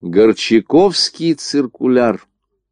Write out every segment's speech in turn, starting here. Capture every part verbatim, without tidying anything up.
Горчаковский циркуляр.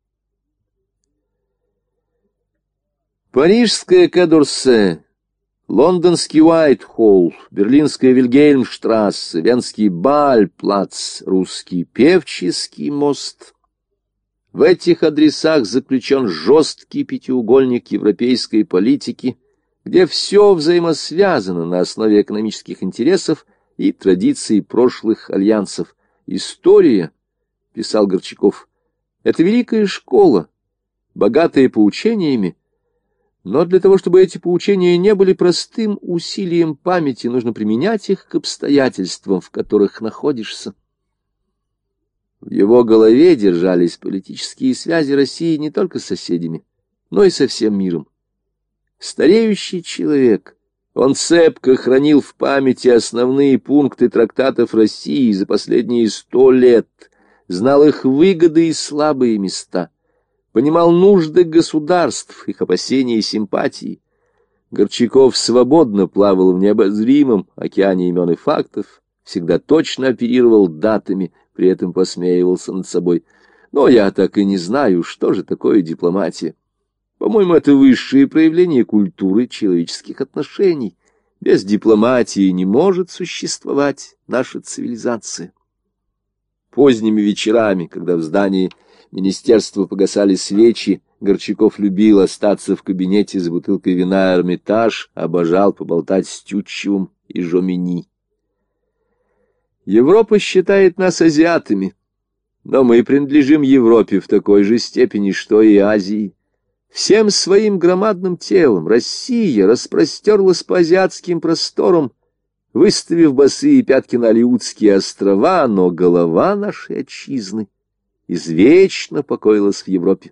Парижская Кадорсе, лондонский Уайтхолл, берлинская Вильгельмштрассе, венский Бааль-плац, русский Певческий мост. В этих адресах заключен жесткий пятиугольник европейской политики, где все взаимосвязано на основе экономических интересов и традиций прошлых альянсов. История, писал Горчаков, — это великая школа, богатая поучениями, но для того, чтобы эти поучения не были простым усилием памяти, нужно применять их к обстоятельствам, в которых находишься. В его голове держались политические связи России не только с соседями, но и со всем миром. Стареющий человек, он цепко хранил в памяти основные пункты трактатов России за последние сто лет, знал их выгоды и слабые места, понимал нужды государств, их опасения и симпатии. Горчаков свободно плавал в необозримом океане имен и фактов, всегда точно оперировал датами, при этом посмеивался над собой. Но я так и не знаю, что же такое дипломатия. По-моему, это высшее проявление культуры человеческих отношений. Без дипломатии не может существовать наша цивилизация. Поздними вечерами, когда в здании министерства погасали свечи, Горчаков любил остаться в кабинете с бутылкой вина «Эрмитаж», обожал поболтать с Тютчевым и Жомини. Европа считает нас азиатами, но мы принадлежим Европе в такой же степени, что и Азии. Всем своим громадным телом Россия распростерлась по азиатским просторам, выставив босые пятки на Алеутские острова, но голова нашей отчизны извечно покоилась в Европе.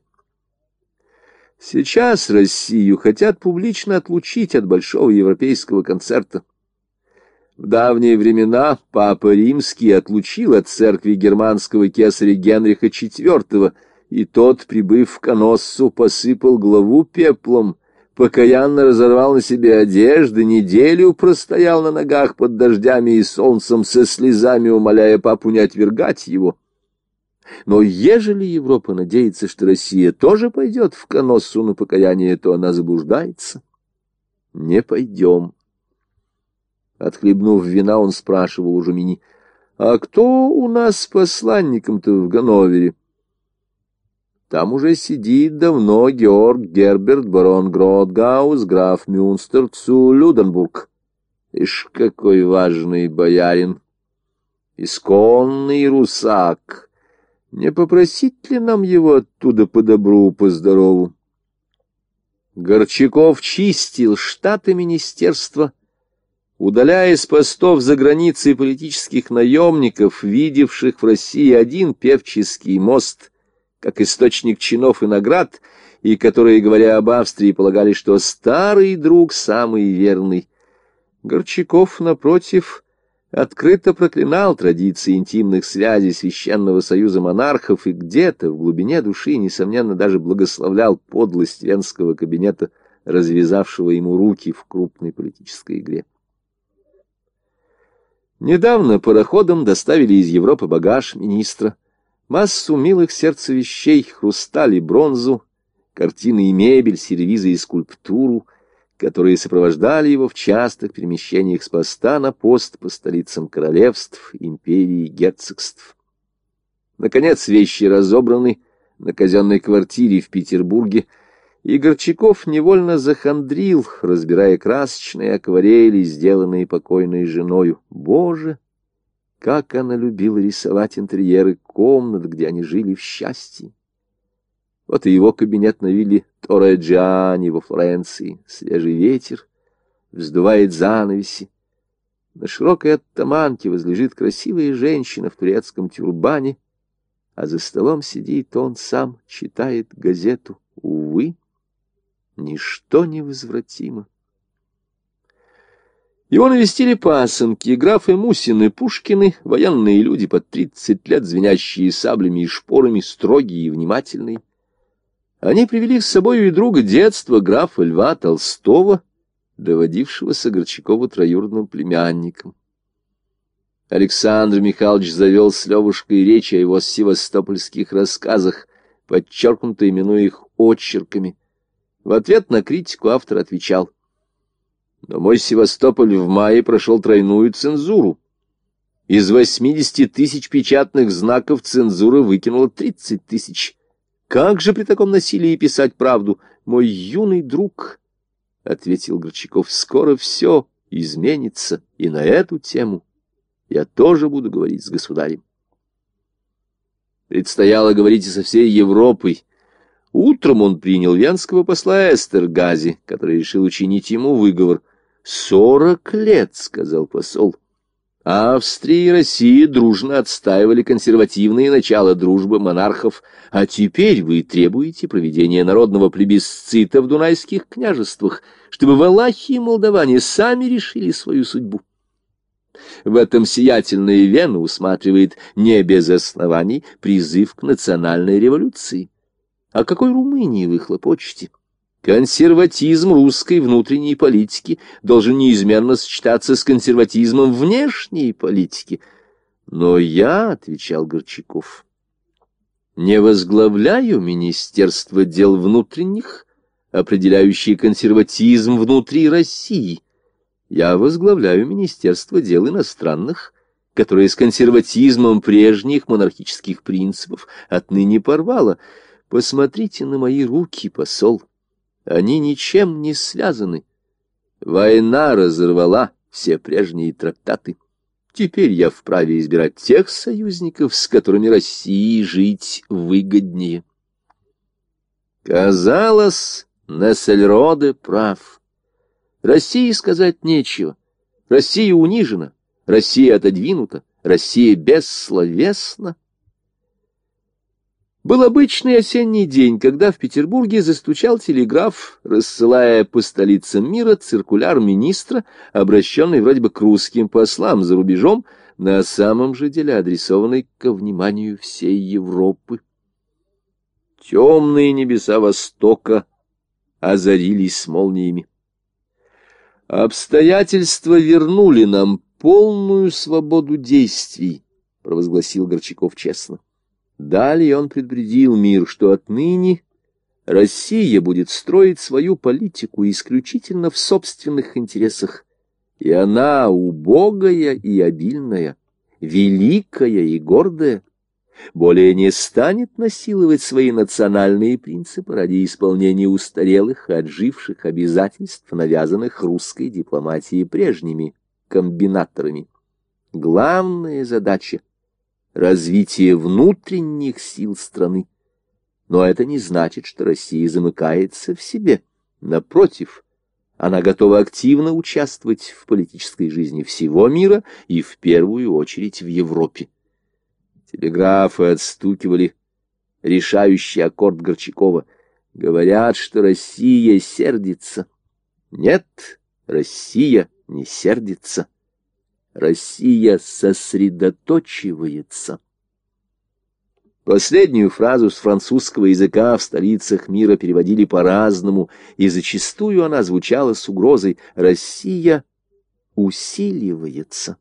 Сейчас Россию хотят публично отлучить от большого европейского концерта. В давние времена Папа Римский отлучил от церкви германского кесаря Генриха четвёртого, и тот, прибыв в Каноссу, посыпал главу пеплом, покаянно разорвал на себе одежды, неделю простоял на ногах под дождями и солнцем, со слезами умоляя папу не отвергать его. Но ежели Европа надеется, что Россия тоже пойдет в Каноссу на покаяние, то она заблуждается. Не пойдем. Отхлебнув вина, он спрашивал у Жомини: «А кто у нас с посланником-то в Ганновере?» «Там уже сидит давно Георг Герберт, барон Гротгаус, граф Мюнстер цу Люденбург. Ишь, какой важный боярин! Исконный русак! Не попросить ли нам его оттуда по добру, по здорову?» Горчаков чистил штаты министерства, удаляя с постов за границей политических наемников, видевших в России один Певческий мост как источник чинов и наград, и которые, говоря об Австрии, полагали, что старый друг самый верный. Горчаков, напротив, открыто проклинал традиции интимных связей Священного Союза монархов и где-то в глубине души, несомненно, даже благословлял подлость венского кабинета, развязавшего ему руки в крупной политической игре. Недавно пароходом доставили из Европы багаж министра, массу милых сердцу вещей, хрусталь и бронзу, картины и мебель, сервизы и скульптуру, которые сопровождали его в частых перемещениях с поста на пост по столицам королевств, империй и герцогств. Наконец, вещи разобраны на казенной квартире в Петербурге, и Горчаков невольно захандрил, разбирая красочные акварели, сделанные покойной женою. Боже, как она любила рисовать интерьеры комнат, где они жили в счастье! Вот и его кабинет на вилле Торре-Джиани во Флоренции. Свежий ветер вздувает занавеси. На широкой оттаманке возлежит красивая женщина в турецком тюрбане, а за столом сидит он сам, читает газету. Увы, ничто невозвратимо. Его навестили пасынки, графы Мусины, Пушкины, военные люди под тридцать лет, звенящие саблями и шпорами, строгие и внимательные. Они привели с собой и друга детства, графа Льва Толстого, доводившегося Горчакову троюродным племянником. Александр Михайлович завел с Левушкой речь о его севастопольских рассказах, подчеркнуто именуя их очерками. В ответ на критику автор отвечал: «Но мой Севастополь в мае прошел тройную цензуру. Из восьмидесяти тысяч печатных знаков цензура выкинула тридцать тысяч. Как же при таком насилии писать правду, мой юный друг?» — ответил Горчаков. — «скоро все изменится, и на эту тему я тоже буду говорить с государем». Предстояло говорить и со всей Европой. Утром он принял венского посла Эстергази, который решил учинить ему выговор. «Сорок лет, — сказал посол, — Австрия и Россия дружно отстаивали консервативные начала дружбы монархов, а теперь вы требуете проведения народного плебисцита в Дунайских княжествах, чтобы валахи и молдаване сами решили свою судьбу. В этом сиятельная Вена усматривает не без оснований призыв к национальной революции. О какой Румынии вы хлопочете? Консерватизм русской внутренней политики должен неизменно сочетаться с консерватизмом внешней политики. Но я, — отвечал Горчаков, — не возглавляю Министерство дел внутренних, определяющее консерватизм внутри России. Я возглавляю Министерство дел иностранных, которое с консерватизмом прежних монархических принципов отныне порвало. Посмотрите на мои руки, посол. Они ничем не связаны. Война разорвала все прежние трактаты. Теперь я вправе избирать тех союзников, с которыми России жить выгоднее. Казалось, Нессельроде прав. России сказать нечего. Россия унижена, Россия отодвинута, Россия бессловесна. Был обычный осенний день, когда в Петербурге застучал телеграф, рассылая по столицам мира циркуляр министра, обращенный вроде бы к русским послам за рубежом, на самом же деле адресованный ко вниманию всей Европы. Темные небеса Востока озарились молниями. «Обстоятельства вернули нам полную свободу действий», — провозгласил Горчаков честно. Далее он предупредил мир, что отныне Россия будет строить свою политику исключительно в собственных интересах, и она, убогая и обильная, великая и гордая, более не станет насиловать свои национальные принципы ради исполнения устарелых и отживших обязательств, навязанных русской дипломатией прежними комбинаторами. Главная задача — развитие внутренних сил страны. Но это не значит, что Россия замыкается в себе. Напротив, она готова активно участвовать в политической жизни всего мира и в первую очередь в Европе. Телеграфы отстукивали решающий аккорд Горчакова. Говорят, что Россия сердится. Нет, Россия не сердится. Россия сосредоточивается. Последнюю фразу с французского языка в столицах мира переводили по-разному, и зачастую она звучала с угрозой: «Россия усиливается».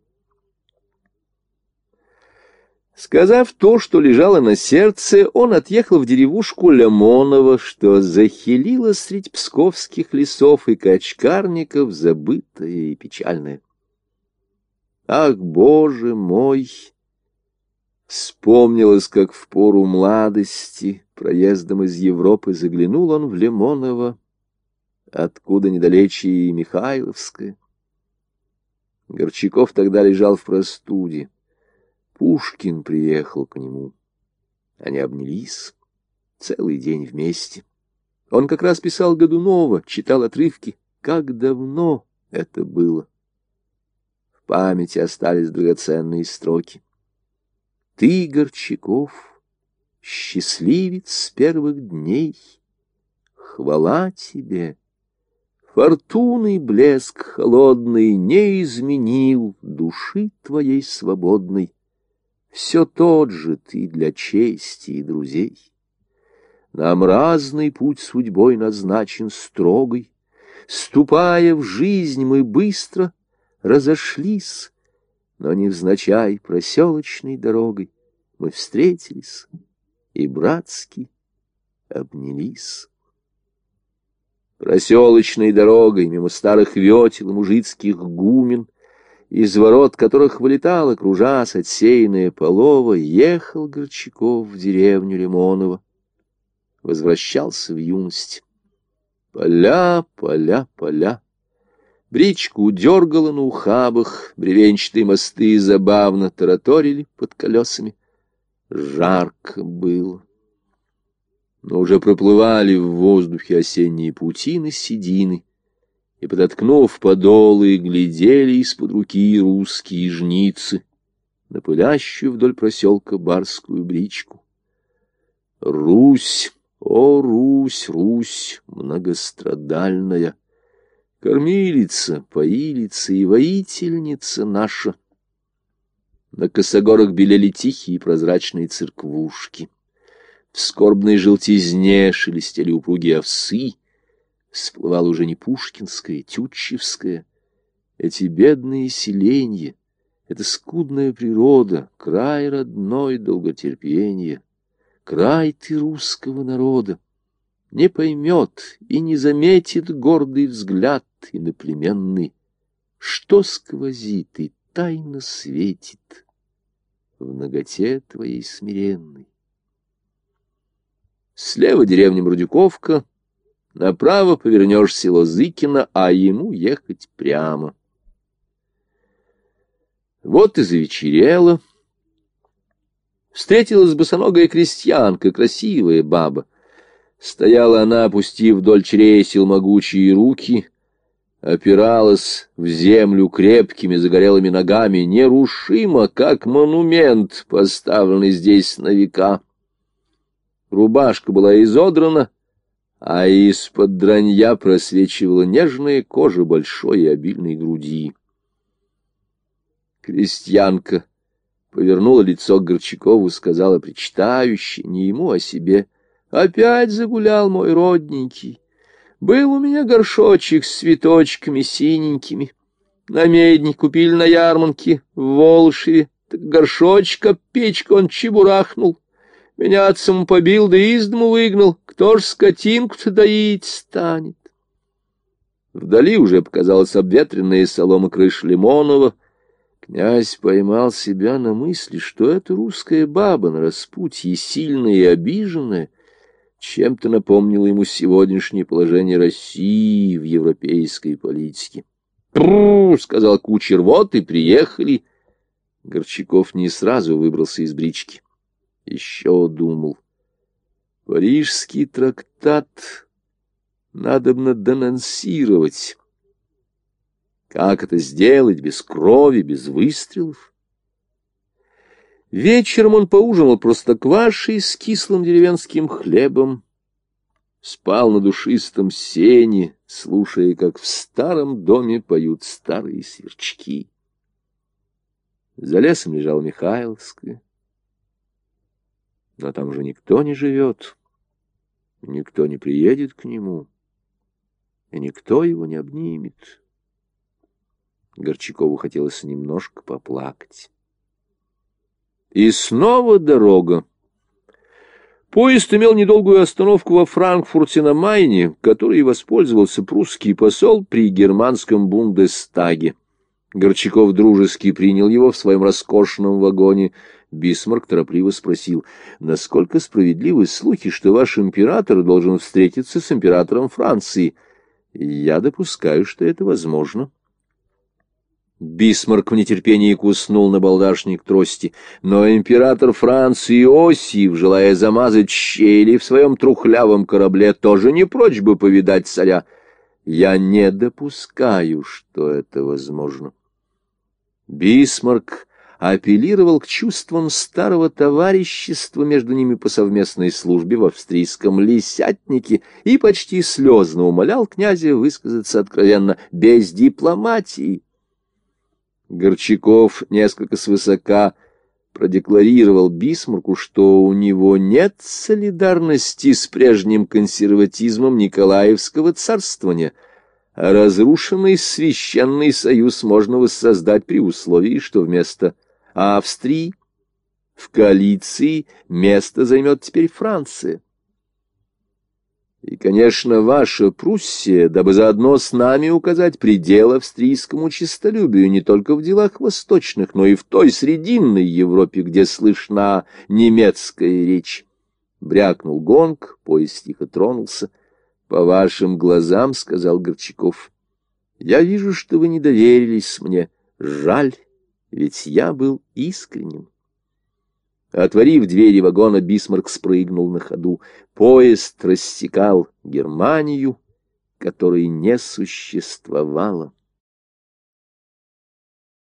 Сказав то, что лежало на сердце, он отъехал в деревушку Лимоново, что захилило средь псковских лесов и качкарников, забытое и печальное. Ах, Боже мой! Вспомнилось, как в пору младости проездом из Европы заглянул он в Лимоново, откуда недалече и Михайловская. Горчаков тогда лежал в простуде. Пушкин приехал к нему. Они обнялись целый день вместе. Он как раз писал Годунова, читал отрывки. Как давно это было! В памяти остались драгоценные строки. Ты, Горчаков, счастливец с первых дней, хвала тебе! Фортуны блеск холодный не изменил души твоей свободной. Все тот же ты для чести и друзей. Нам разный путь судьбой назначен строгой. Ступая в жизнь, мы быстро разошлись. но невзначай проселочной дорогой мы встретились и братски обнялись. Проселочной дорогой мимо старых ветел и мужицких гумен, из ворот которых вылетала, кружась отсеянная полова, ехал Горчаков в деревню Лимонова. Возвращался в юность. Поля, поля, поля. Бричку дергало на ухабах, бревенчатые мосты забавно тараторили под колесами. Жарко было. Но уже проплывали в воздухе осенние паутины седины, и, подоткнув подолы, глядели из-под руки русские жницы на пылящую вдоль проселка барскую бричку. Русь, о, Русь, Русь многострадальная, кормилица, поилица и воительница наша. На косогорах белели тихие прозрачные церквушки. В скорбной желтизне шелестели упругие овсы. Всплывала уже не пушкинская, тютчевская. Эти бедные селенья, эта скудная природа, край родной долготерпения, край ты русского народа, не поймет и не заметит гордый взгляд иноплеменный, что сквозит и тайно светит в наготе твоей смиренной. Слева деревня Мрудюковка, направо повернешь село Зыкино, а ему ехать прямо. Вот и завечерело. Встретилась босоногая крестьянка, красивая баба. Стояла она, опустив вдоль чресел могучие руки, опиралась в землю крепкими загорелыми ногами, нерушимо, как монумент, поставленный здесь на века. Рубашка была изодрана, а из-под дранья просвечивала нежная кожа большой и обильной груди. Крестьянка повернула лицо к Горчакову, сказала причитающе, не ему, а себе: «Опять загулял мой родненький. Был у меня горшочек с цветочками синенькими. На медне купили на ярмарке в Волшеве. Так горшочка печка он чебурахнул. Меня отцом побил, да из дому выгнал. Кто ж скотинку-то доить станет?» Вдали уже показалась обветренная солома крыш Лимонова. Князь поймал себя на мысли, что эта русская баба на распутье, сильная и обиженная, чем-то напомнила ему сегодняшнее положение России в европейской политике. «Пру!» — сказал кучер, — «вот и приехали». Горчаков не сразу выбрался из брички. Еще думал. Парижский трактат надобно денонсировать. Как это сделать без крови, без выстрелов? Вечером он поужинал простоквашей с кислым деревенским хлебом, спал на душистом сене, слушая, как в старом доме поют старые сверчки. За лесом лежала Михайловская. Но там же никто не живет, никто не приедет к нему, и никто его не обнимет. Горчакову хотелось немножко поплакать. И снова дорога. Поезд имел недолгую остановку во Франкфурте на Майне, которой воспользовался прусский посол при германском Бундестаге. Горчаков дружески принял его в своем роскошном вагоне. Бисмарк торопливо спросил: «Насколько справедливы слухи, что ваш император должен встретиться с императором Франции?» «Я допускаю, что это возможно». Бисмарк в нетерпении куснул на балдашник трости. «Но император Франции Иосиф, желая замазать щели в своем трухлявом корабле, тоже не прочь бы повидать царя. Я не допускаю, что это возможно». Бисмарк апеллировал к чувствам старого товарищества между ними по совместной службе в австрийском Лисятнике и почти слезно умолял князя высказаться откровенно, без дипломатии. Горчаков несколько свысока продекларировал Бисмарку, что у него нет солидарности с прежним консерватизмом Николаевского царствования, А разрушенный священный союз можно воссоздать при условии, что вместо Австрии в коалиции место займет теперь Франция. И, конечно, ваша Пруссия, дабы заодно с нами указать предел австрийскому честолюбию не только в делах восточных, но и в той срединной Европе, где слышна немецкая речь. Брякнул гонг, поезд тихо тронулся. — По вашим глазам, — сказал Горчаков, — я вижу, что вы не доверились мне. Жаль, ведь я был искренним. Отворив двери вагона, Бисмарк спрыгнул на ходу. Поезд рассекал Германию, которой не существовало.